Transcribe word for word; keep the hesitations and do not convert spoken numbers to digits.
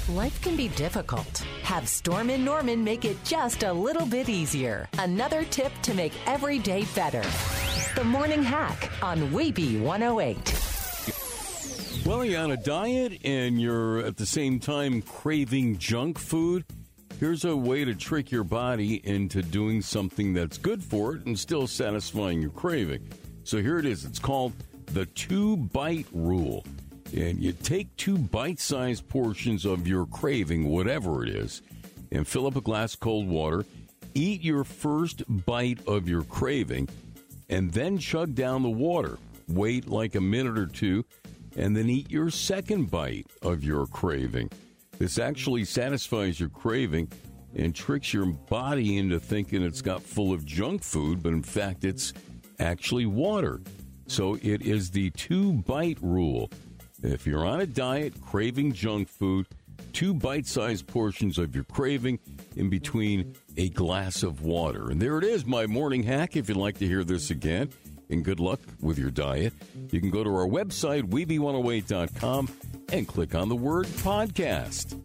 Life can be difficult. Have Storm and Norman make it just a little bit easier. Another tip to make every day better. The Morning Hack on Weeby one oh eight. Well, you're on a diet and you're at the same time craving junk food. Here's a way to trick your body into doing something that's good for it and still satisfying your craving. So here it is. It's called the two-bite rule. And you take two bite-sized portions of your craving, whatever it is, and fill up a glass of cold water. Eat your first bite of your craving, and then chug down the water. Wait like a minute or two, and then eat your second bite of your craving. This actually satisfies your craving and tricks your body into thinking it's got full of junk food, but in fact it's actually water. So it is the two-bite rule. If you're on a diet, craving junk food, two bite-sized portions of your craving in between a glass of water. And there it is, my morning hack, if you'd like to hear this again. And good luck with your diet. You can go to our website, weeby one oh eight dot com, and click on the word podcast.